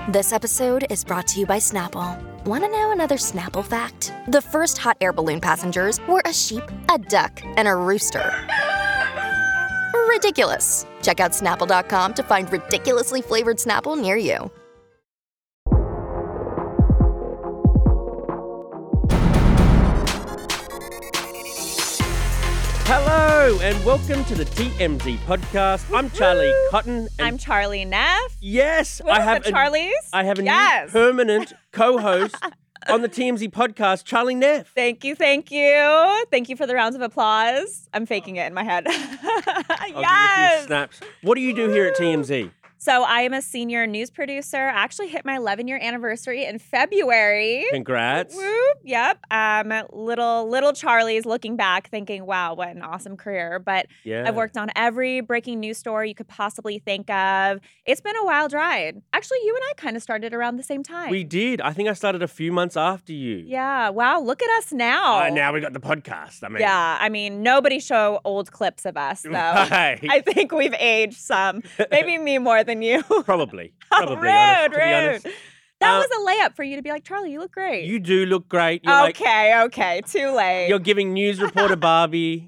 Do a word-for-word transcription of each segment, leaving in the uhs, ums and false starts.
This episode is brought to you by Snapple. Want to know another Snapple fact? The first hot air balloon passengers were a sheep, a duck, and a rooster. Ridiculous. Check out Snapple dot com to find ridiculously flavored Snapple near you. Hello and welcome to the T M Z podcast. I'm Charlie Cotton. And I'm Charlie Neff. yes, What I up, have the a, Charlies? I have a Yes. new permanent co-host on the T M Z podcast, Charlie Neff. Thank you, thank you. Thank you for the rounds of applause. I'm faking it in my head. I'll give you a few yes. snaps. What do you do here at T M Z? So I am a senior news producer. I actually hit my eleven-year anniversary in February. Congrats. Whoop, yep. Um, little little Charlie's looking back, thinking, "Wow, what an awesome career!" But Yeah. I've worked on every breaking news story you could possibly think of. It's been a wild ride. Actually, you and I kind of started around the same time. We did. I think I started a few months after you. Yeah. Wow. Look at us now. Uh, now we got the podcast. I mean, Yeah, I mean, nobody show old clips of us, though. Right. I think we've aged some. Maybe me more than you. Probably. Oh, Probably. honest- rude, to be honest. rude. That Uh, was a layup for you to be like, Charlie, you look great. You do look great. You're like, okay, okay, too late. you're giving news reporter Barbie.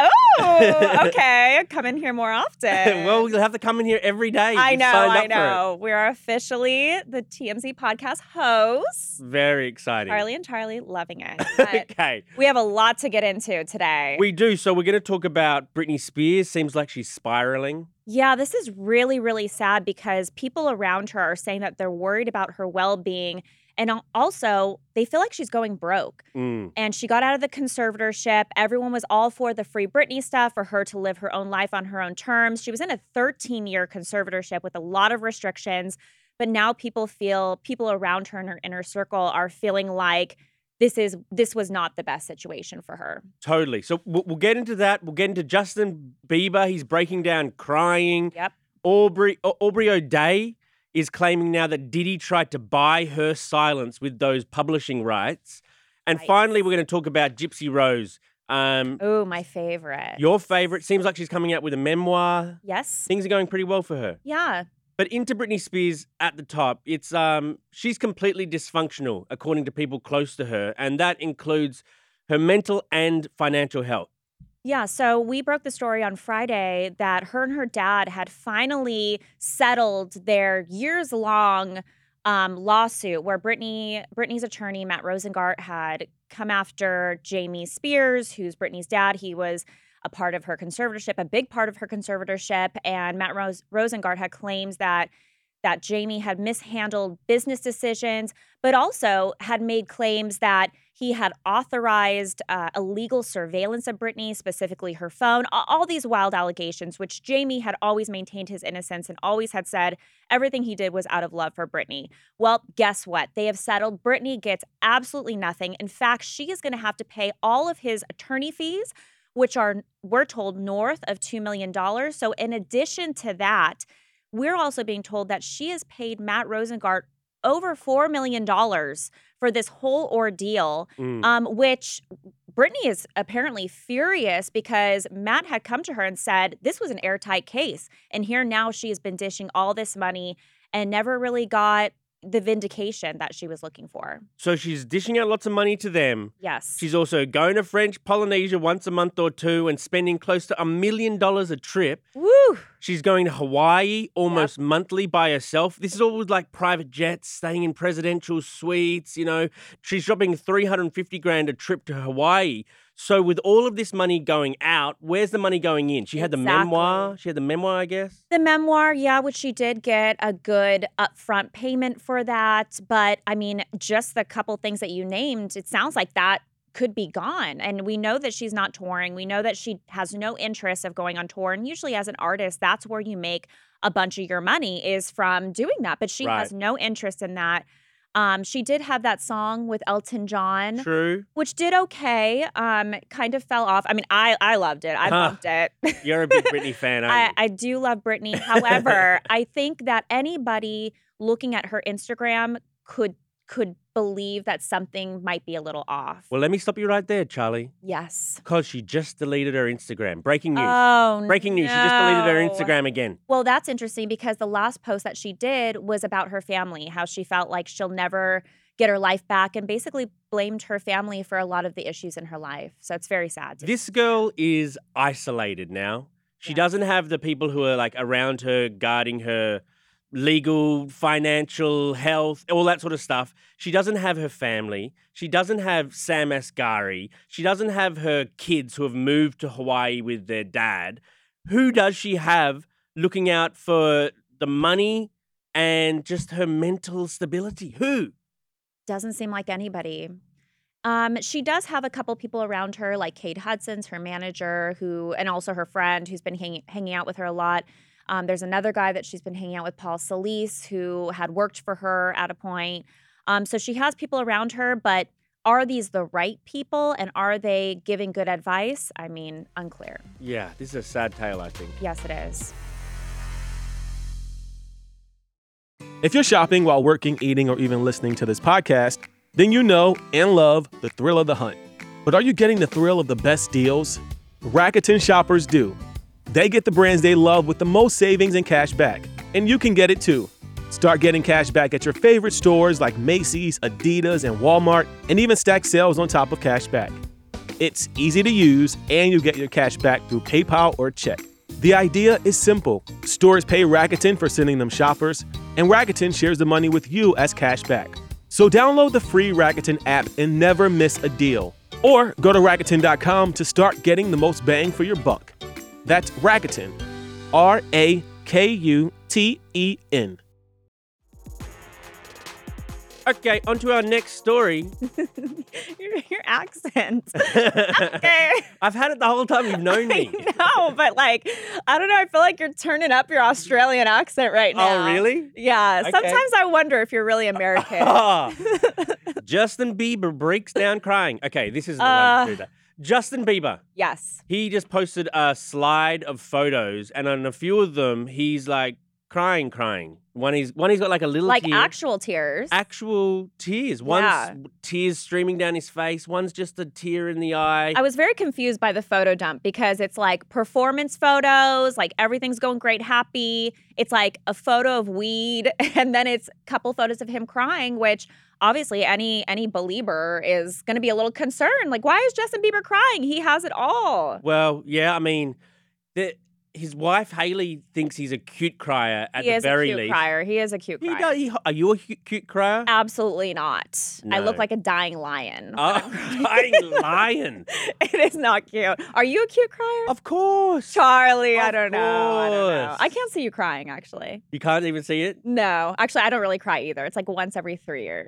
Oh, okay. Come in here more often. Well, you'll have to come in here every day. I You've know, signed I up for it. know. We are officially the T M Z podcast hosts. Very exciting. Charlie and Charlie, loving it. But Okay. we have a lot to get into today. We do. So we're going to talk about Britney Spears. Seems like she's spiraling. Yeah, this is really, really sad because people around her are saying that they're worried about her well-being. And al- also, they feel like she's going broke. Mm. And she got out of the conservatorship. Everyone was all for the free Britney stuff, for her to live her own life on her own terms. She was in a thirteen-year conservatorship with a lot of restrictions. But now people feel, people around her in her inner circle are feeling like this is this was not the best situation for her. Totally. So we'll, we'll get into that. We'll get into Justin Bieber. He's breaking down, crying. Yep. Aubrey Au- Aubrey O'Day is claiming now that Diddy tried to buy her silence with those publishing rights. And Right. finally, we're going to talk about Gypsy Rose. Um, Oh, my favorite. your favorite. Seems like she's coming out with a memoir. Yes. Things are going pretty well for her. Yeah. But into Britney Spears at the top, it's um she's completely dysfunctional, according to people close to her, and that includes her mental and financial health. Yeah, so we broke the story on Friday that her and her dad had finally settled their years-long um, lawsuit where Britney, Britney's attorney, Matt Rosengart, had come after Jamie Spears, who's Britney's dad. He was a part of her conservatorship, a big part of her conservatorship, and Matt Rose, Rosengart had claims that that Jamie had mishandled business decisions, but also had made claims that he had authorized uh, illegal surveillance of Britney, specifically her phone, a- all these wild allegations, which Jamie had always maintained his innocence and always had said everything he did was out of love for Britney. Well, guess what? They have settled. Britney gets absolutely nothing. In fact, she is going to have to pay all of his attorney fees, which are, we're told, north of two million dollars. So in addition to that, we're also being told that she has paid Matt Rosengart over four million dollars for this whole ordeal, Mm. um, which Britney is apparently furious because Matt had come to her and said this was an airtight case. And here now she has been dishing all this money and never really got the vindication that she was looking for. So she's dishing out lots of money to them. Yes. She's also going to French Polynesia once a month or two and spending close to a million dollars a trip. Woo! She's going to Hawaii almost monthly by herself. This is all with like private jets, staying in presidential suites, you know. She's dropping three hundred fifty grand a trip to Hawaii. So with all of this money going out, where's the money going in? She had the Exactly. memoir. She had the memoir, I guess. The memoir, yeah, which she did get a good upfront payment for that. But I mean, just the couple things that you named, it sounds like that could be gone. And we know that she's not touring. We know that she has no interest of going on tour. And usually as an artist, that's where you make a bunch of your money is from doing that. But she Right. has no interest in that. Um, she did have that song with Elton John, True. which did okay. Um, kind of fell off. I mean, I I loved it. I Huh. loved it. You're a big Britney fan, aren't I, you? I do love Britney. However, I think that anybody looking at her Instagram could could believe that something might be a little off. Well, let me stop you right there, Charlie. Yes. Because she just deleted her Instagram. Breaking news. Oh, Breaking news. She just deleted her no. Instagram again. Well, that's interesting because the last post that she did was about her family, how she felt like she'll never get her life back, and basically blamed her family for a lot of the issues in her life. So it's very sad. to This girl is isolated now. She Yes. doesn't have the people who are like around her, guarding her legal, financial, health, all that sort of stuff. She doesn't have her family. She doesn't have Sam Asghari. She doesn't have her kids who have moved to Hawaii with their dad. Who does she have looking out for the money and just her mental stability? Who? Doesn't seem like anybody. Um, she does have a couple people around her, like Kate Hudson's her manager, who, and also her friend, who's been hanging hanging out with her a lot. Um, there's another guy that she's been hanging out with, Paul Solis, who had worked for her at a point. Um, so she has people around her, but are these the right people, and are they giving good advice? I mean, unclear. Yeah, this is a sad tale, I think. Yes, it is. If you're shopping while working, eating, or even listening to this podcast, then you know and love the thrill of the hunt. But are you getting the thrill of the best deals? Rakuten shoppers do. They get the brands they love with the most savings and cash back. And you can get it too. Start getting cash back at your favorite stores like Macy's, Adidas, and Walmart, and even stack sales on top of cash back. It's easy to use, and you get your cash back through PayPal or check. The idea is simple. Stores pay Rakuten for sending them shoppers, and Rakuten shares the money with you as cash back. So download the free Rakuten app and never miss a deal. Or go to Rakuten dot com to start getting the most bang for your buck. That's Rakuten. R A K U T E N. Okay, on to our next story. your, your accent. Okay. I've had it the whole time you've known me. I know, but like, I don't know. I feel like you're turning up your Australian accent right now. Oh, really? Yeah. Okay. Sometimes I wonder if you're really American. Ah, Justin Bieber breaks down crying. Okay, this is the Uh, one to do that. Justin Bieber. Yes. He just posted a slide of photos, and on a few of them, he's like crying, crying. One he's one he's got like a little Like tear. actual tears. Actual tears. One's Yeah. tears streaming down his face. One's just a tear in the eye. I was very confused by the photo dump because it's like performance photos, like everything's going great, happy. It's like a photo of weed, and then it's a couple photos of him crying, which obviously any any believer is going to be a little concerned. Like, why is Justin Bieber crying? He has it all. Well, yeah, I mean, the, his wife Haley thinks he's a cute crier at he the is very a cute least. crier. He is a cute He crier. does, he, are you a cute, cute crier? Absolutely not. I look No. like a dying lion. when Oh, I'm crying. dying lion. It is not cute. Are you a cute crier? Of course. Charlie, I Of don't know. I don't know. course. I can't see you crying, actually. You can't even see it? No, actually, I don't really cry either. It's like once every three years.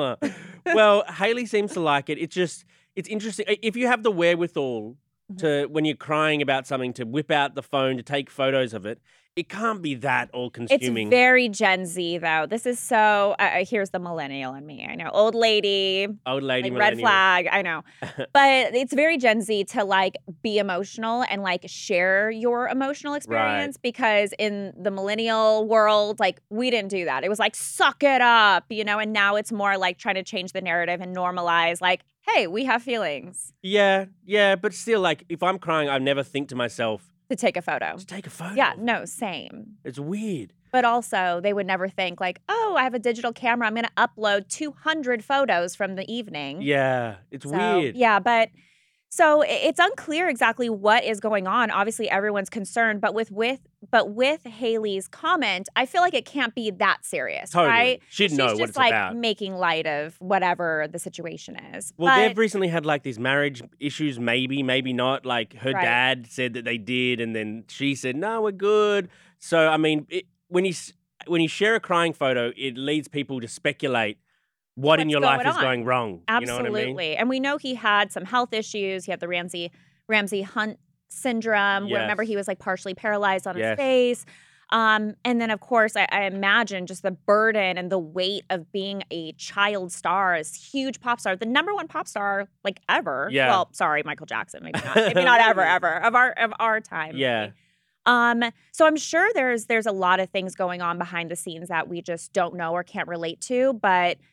Well, Haley seems to like it. It's just, it's interesting. If you have the wherewithal to, when you're crying about something, to whip out the phone to take photos of it, it can't be that all It's consuming. very Gen Z, though. This is so. Uh, here's the millennial in me. I know, old lady, Old lady like red millennial. flag. I know, but it's very Gen Z to like be emotional and like share your emotional experience because in the millennial world, like we didn't do that. It was like suck it up, you know. And now it's more like trying to change the narrative and normalize, like, hey, we have feelings. Yeah, yeah, but still, like, if I'm crying, I never think to myself, To take a photo. to take a photo. Yeah, no, same. It's weird. But also, they would never think like, oh, I have a digital camera. I'm going to upload two hundred photos from the evening. Yeah, it's So, weird. Yeah, but so i- it's unclear exactly what is going on. Obviously, everyone's concerned, but with with but with Haley's comment, I feel like it can't be that serious, Totally. right? She'd She's know just what it's like about. making light of whatever the situation is. Well, but, they've recently had like these marriage issues, maybe, maybe not. Like her Right. dad said that they did, and then she said, "No, we're good." So, I mean, it, when you s- when you share a crying photo, it leads people to speculate what in What's your life going is on. going wrong. Absolutely. You know what I mean? And we know he had some health issues. He had the Ramsey Ramsey Hunt syndrome. Where remember Yes. he was like partially paralyzed on Yes. his face. Um, and then of course I, I imagine just the burden and the weight of being a child star, as huge pop star, the number one pop star like ever. Yeah. Well, sorry, Michael Jackson, maybe not, maybe not ever, ever of our of our time. Yeah. maybe. Um, so I'm sure there's there's a lot of things going on behind the scenes that we just don't know or can't relate to, but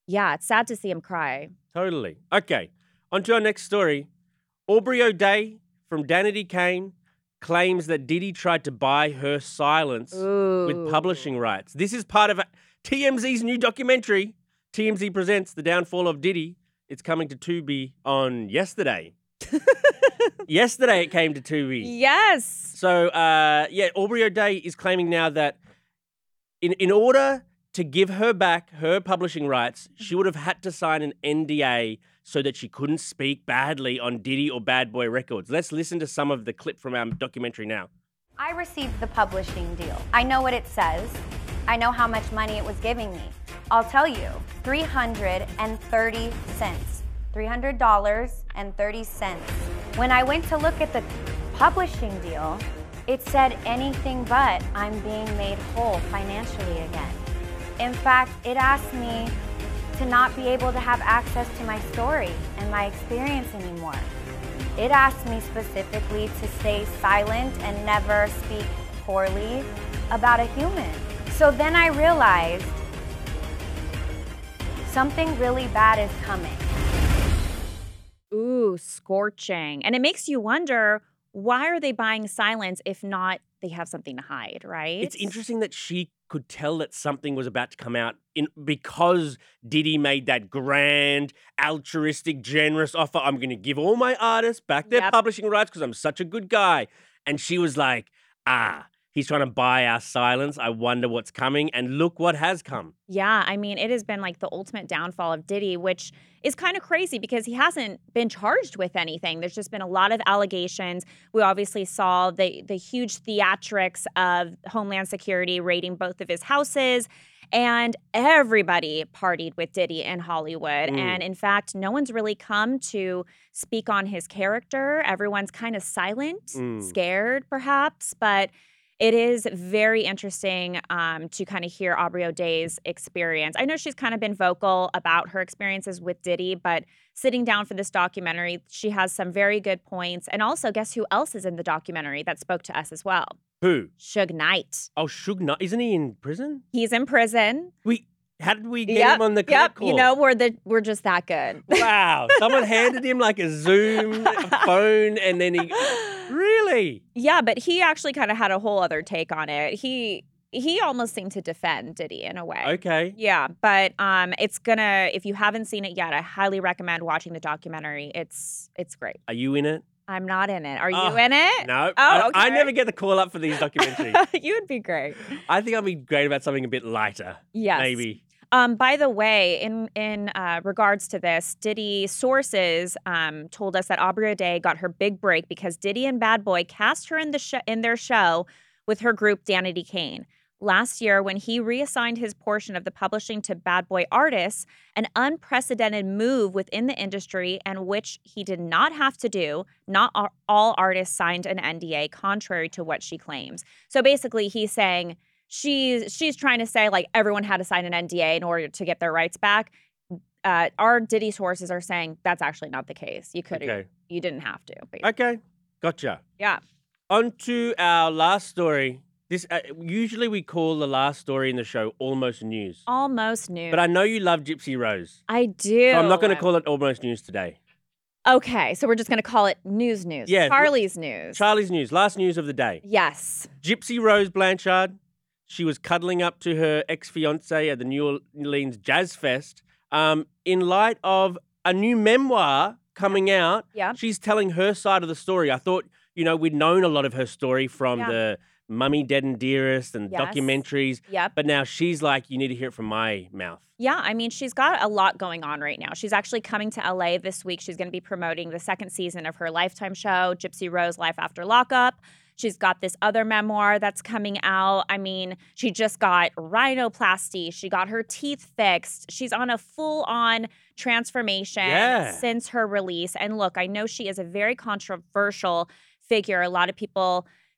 Yeah, it's sad to see him cry. Totally. Okay, on to our next story. Aubrey O'Day from Danity Kane claims that Diddy tried to buy her silence Ooh. with publishing rights. This is part of T M Z's new documentary. T M Z presents The Downfall of Diddy. It's coming to Tubi on yesterday. Yesterday it came to Tubi. Yes. So, uh, yeah, Aubrey O'Day is claiming now that in, in order to give her back her publishing rights, she would have had to sign an N D A so that she couldn't speak badly on Diddy or Bad Boy Records. Let's listen to some of the clip from our documentary now. I received the publishing deal. I know what it says. I know how much money it was giving me. I'll tell you, three hundred thirty cents. three hundred dollars and thirty cents. When I went to look at the publishing deal, it said anything but I'm being made whole financially again. In fact, it asked me to not be able to have access to my story and my experience anymore. It asked me specifically to stay silent and never speak poorly about a human. So then I realized something really bad is coming. Ooh, scorching. And it makes you wonder, why are they buying silence if not they have something to hide, right? It's interesting that she could tell that something was about to come out in because Diddy made that grand, altruistic, generous offer. I'm going to give all my artists back their Yep. publishing rights because I'm such a good guy. And she was like, ah, he's trying to buy our silence. I wonder what's coming. And look what has come. Yeah, I mean, it has been like the ultimate downfall of Diddy, which is kind of crazy because he hasn't been charged with anything. There's just been a lot of allegations. We obviously saw the the huge theatrics of Homeland Security raiding both of his houses, and everybody partied with Diddy in Hollywood. Mm. And in fact, no one's really come to speak on his character. Everyone's kind of silent, Mm. scared perhaps, but it is very interesting um, to kind of hear Aubrey O'Day's experience. I know she's kind of been vocal about her experiences with Diddy, but sitting down for this documentary, she has some very good points. And also, guess who else is in the documentary that spoke to us as well? Who? Suge Knight. Oh, Suge Knight. Isn't he in prison? He's in prison. We. How did we get Yep, him on the Yep, call? you know, we're the we're just that good. Wow. Someone handed him like a Zoom phone and then he... Really? Yeah, but he actually kind of had a whole other take on it. He he almost seemed to defend Diddy in a way. Okay. Yeah, but um, it's gonna. If you haven't seen it yet, I highly recommend watching the documentary. It's it's great. Are you in it? I'm not in it. Are you Oh, in it? No. Oh, I, okay. I never get the call up for these documentaries. You would be great. I think I'll be great about something a bit lighter. Yes. Maybe. Um, by the way, in in uh, regards to this, Diddy sources um, told us that Aubrey O'Day got her big break because Diddy and Bad Boy cast her in the sh- in their show with her group Danity Kane. Last year, when he reassigned his portion of the publishing to Bad Boy artists, an unprecedented move within the industry and which he did not have to do, not a- all artists signed an N D A, contrary to what she claims. So basically, he's saying she's she's trying to say like everyone had to sign an N D A in order to get their rights back. Uh, our Diddy sources are saying that's actually not the case. You could Okay. you didn't have to. Basically. Okay. Gotcha. Yeah. On to our last story. This uh, usually we call the last story in the show almost news. Almost news. But I know you love Gypsy Rose. I do. So I'm not going to call it almost news today. Okay, so we're just going to call it news news. Yeah, Charlie's news. Charlie's news. Last news of the day. Yes. Gypsy Rose Blanchard. She was cuddling up to her ex-fiance at the New Orleans Jazz Fest. Um, in light of a new memoir coming out, Yeah. she's telling her side of the story. I thought, you know, we'd known a lot of her story from Yeah. the Mummy, Dead and Dearest and Yes. documentaries. Yep. But now she's like, you need to hear it from my mouth. Yeah, I mean, she's got a lot going on right now. She's actually coming to L A this week. She's going to be promoting the second season of her Lifetime show, Gypsy Rose Life After Lockup. She's got this other memoir that's coming out. I mean, she just got rhinoplasty. She got her teeth fixed. She's on a full-on transformation Yeah. since her release. And look, I know she is a very controversial figure. A lot of people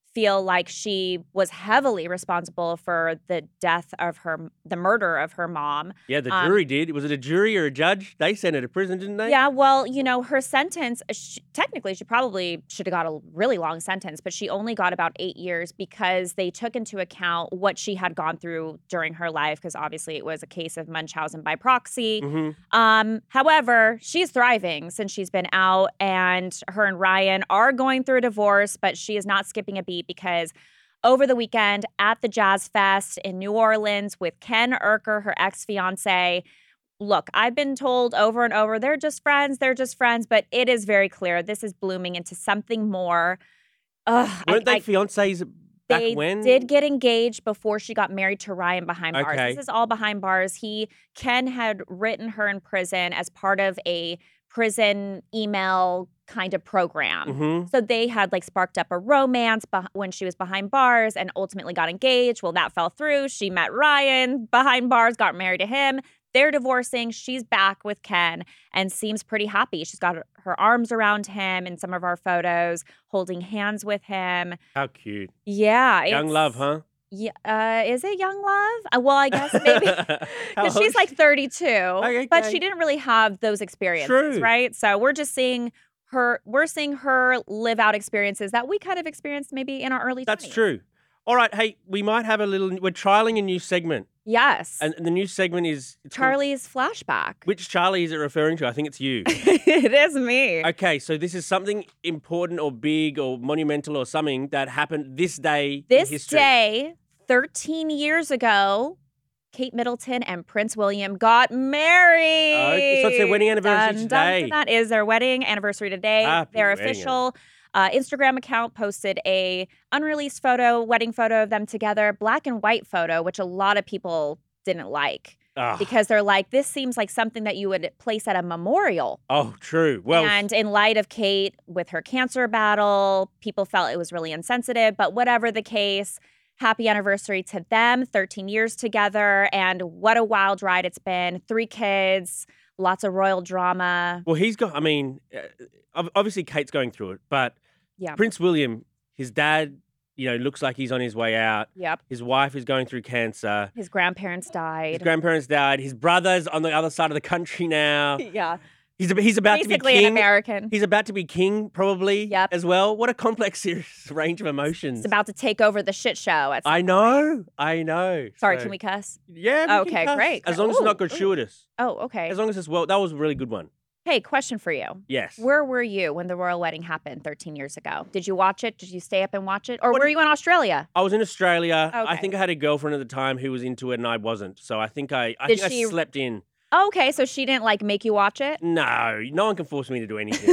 feel like she was heavily responsible for the death of her, the murder of her mom. Yeah, the Um, jury did. Was it a jury or a judge? They sent her to prison, didn't they? Yeah, well, you know, her sentence, she, technically, she probably should have got a really long sentence, but she only got about eight years because they took into account what she had gone through during her life, because obviously it was a case of Munchausen by proxy. Mm-hmm. Um, however, she's thriving since she's been out, and her and Ryan are going through a divorce, but she is not skipping a beat because over the weekend at the Jazz Fest in New Orleans with Ken Urker, her ex-fiance, look, I've been told over and over, they're just friends, they're just friends, but it is very clear this is blooming into something more. Ugh, Weren't I, they I, fiancés back they when? did get engaged before she got married to Ryan behind bars. Okay. This is all behind bars. He, Ken had written her in prison as part of a prison email kind of program. Mm-hmm. So they had like sparked up a romance beh- when she was behind bars and ultimately got engaged. Well, that fell through. She met Ryan behind bars, got married to him. They're divorcing. She's back with Ken and seems pretty happy. She's got her, her arms around him in some of our photos, holding hands with him. How cute. Yeah. Young it's- love, huh? Yeah, uh, is it young love? Uh, well, I guess maybe How because old she's is like she? thirty-two, Okay, but okay. she didn't really have those experiences, True. right? So we're just seeing her. We're seeing her live out experiences that we kind of experienced maybe in our early That's twenties. true. All right, hey, we might have a little. We're trialing a new segment, Yes, and the new segment is it's called- Charlie's flashback. Which Charlie is it referring to? I think it's you. It is me. Okay, so this is something important or big or monumental or something that happened this day This in history. day, thirteen years ago, Kate Middleton and Prince William got married. Okay, so it's their wedding anniversary Dun, dun, today. dun, That is their wedding anniversary today. Happy Their wedding official uh, Instagram account posted a unreleased photo, wedding photo of them together, black and white photo, which a lot of people didn't like Ah, because they're like, this seems like something that you would place at a memorial. oh, true. Well, And in light of Kate with her cancer battle, people felt it was really insensitive. But whatever the case, happy anniversary to them, thirteen years together. And what a wild ride it's been. Three kids, lots of royal drama. well, he's got. I mean, uh, ob- obviously Kate's going through it, but Yeah. Prince William, his dad, you know, looks like he's on his way out. Yep. His wife is going through cancer. His grandparents His died. grandparents died. His brother's on the other side of the country now. Yeah. He's he's about Basically to be an king. American. He's about to be king, probably. Yep. As well. What a complex series, range of emotions. It's about to take over the shit show. At some I know. I know. Sorry, So- can we cuss? Yeah. we can Okay, cuss. great, As great. long as it's Ooh, not ooh. gratuitous. Oh, okay. As long as it's well. That was a really good one. Hey, question for you. Yes. Where were you when the royal wedding happened thirteen years ago? Did you watch it? Did you stay up and watch it? Or What were do- you in Australia? I was in Australia. I Okay. think I had a girlfriend at the time who was into it and I wasn't. So I think I I Did think she- I slept in. Oh, okay, so she didn't like make you watch it? No, no one can force me to do anything.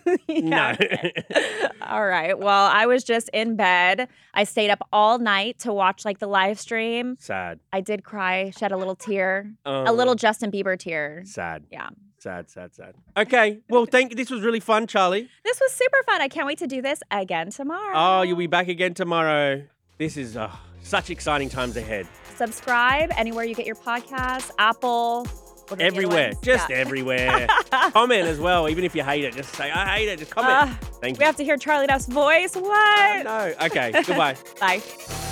Yeah. No. All right. Well, I was just in bed. I stayed up all night to watch like the live stream. Sad. I did cry, shed a little tear, a Um, little Justin Bieber tear. sad. Yeah. Sad, sad, sad. Okay. Well, thank this was really fun, Charlie. This was super fun. I can't wait to do this again tomorrow. Oh, you'll be back again tomorrow. This is uh, such exciting times ahead. Subscribe anywhere you get your podcasts, Apple. what are the other Everywhere. ones? Just Yeah. everywhere. Comment as well, even if you hate it. Just say, I hate it. Just comment. Ah, Thank we you. have to hear Charlie Duff's voice. What? No. Okay. Goodbye. Bye.